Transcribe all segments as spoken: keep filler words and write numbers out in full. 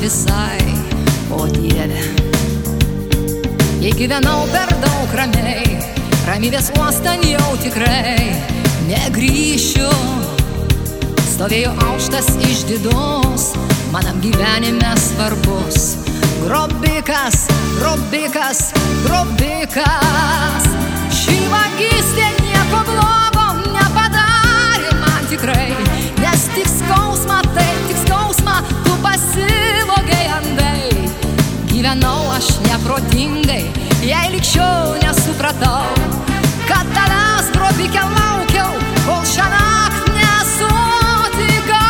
visai, o Dieve. Jei gyvenau per daug ramiai, ramybės uostan jau tikrai negrįšiu. Stovėjo aukštas išdidus, manam gyvenime svarbus grobikas, grobikas, grobikas. Ši vagystė nieko blogo nepadarė man tikrai, nes tik skausmą, tai tik skausmą tu pasivogei andai. Gyvenau aš neprotingai, jei likščiau nesupratau, kad tavęs grobike laukiau, kol šiąnakt nesutikau.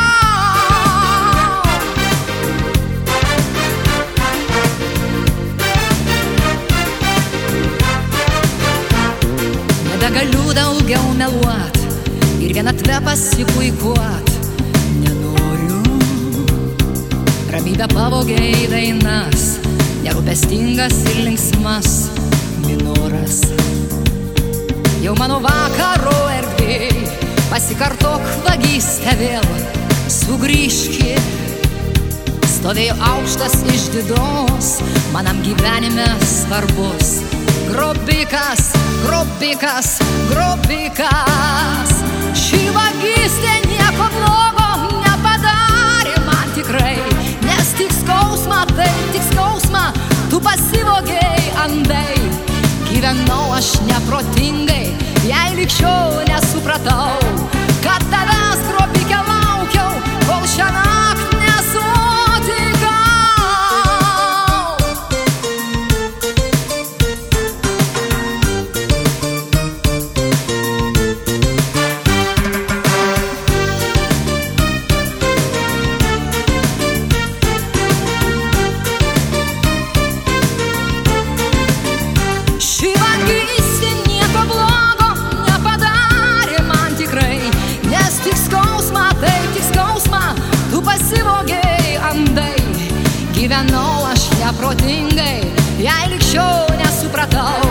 Nebegaliu daugiau meluot ir vienatvę pasipuikuot nenoriu. Ramybę pavogei dainas, nerūpestingas ir linksmas minoras. Jau mano vakaro erdvėj pasikartok vagystę vėl, sugrįžki. Stovėjo aukštas išdidus, manam gyvenime svarbus grobikas, grobikas, grobikas. Ši vagystė nieko blogo nepadarė man tikrai, nes tik skausmą, tai tik skausmą tu pasivogei andai. Gyvenau aš neprotingai, jei likščiau nesupratau, kad tavęs grobike laukiau, kol šiąnakt nesutikau. Gyvenau aš neprotingai, jei likščiau nesupratau,